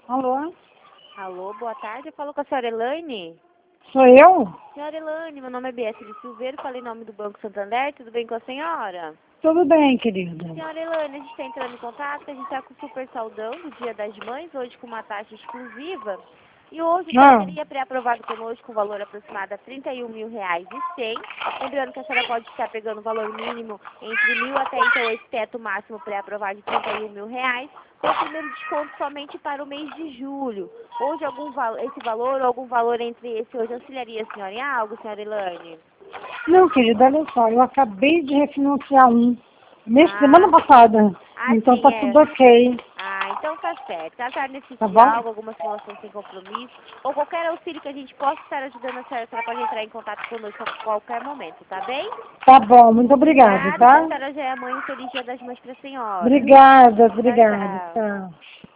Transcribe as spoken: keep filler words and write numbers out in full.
Alô? Alô, boa tarde. Eu falo com a senhora Elaine. Sou eu? Senhora Elaine, meu nome é Beatriz de Silveiro, falei em nome do Banco Santander. Tudo bem com a senhora? Tudo bem, querida. Senhora Elaine, a gente está entrando em contato, a gente está com o super saldão do Dia das Mães, hoje com uma taxa exclusiva. E hoje a senhora Ah, teria pré-aprovado conosco com um valor aproximado a trinta e um mil reais e cem. Lembrando que a senhora pode estar pegando o valor mínimo entre mil até então esse teto máximo pré-aprovado de trinta e um mil reais, com o primeiro desconto somente para o mês de julho. Hoje algum val esse valor ou algum valor entre esse hoje auxiliaria a senhora em algo, senhora Elaine? não, querida, olha só, eu acabei de refinanciar um mês, semana Ah, passada, ah, então sim, tá é. tudo ok, Ah, então tá certo. Caso a senhora tá necessite de bom? algo, alguma simulação sem compromisso, ou qualquer auxílio que a gente possa estar ajudando a senhora, a senhora pode entrar em contato conosco a qualquer momento, tá bem? Tá bom, muito De obrigada, nada, que a tá? senhora já é a mãe, um feliz Dia das Mães pra senhora. Obrigada, Tchau, obrigada, tchau. tchau.